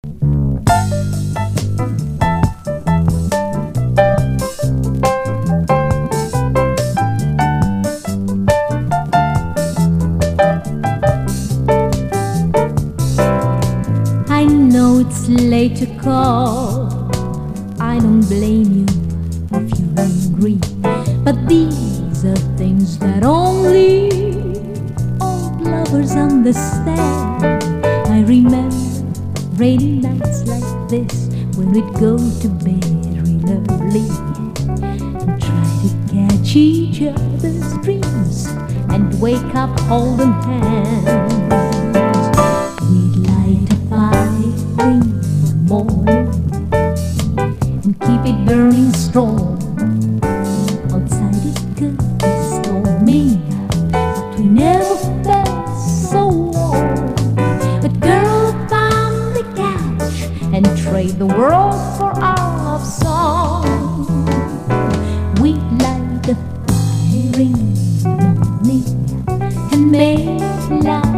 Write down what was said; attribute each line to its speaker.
Speaker 1: I know it's late to call. I don't blame you if you're angry, but these are things that only old lovers understand. I remember rainy nights like this when we'd go to bed real early and try to catch each other's dreams and wake up holding hands. We'd light a fire in the morning and keep it burning strong. Outside it could be stormy, but we never felt so warm. But girl, up on the couch and trade the world for our love song. We light the fire in the morning and make love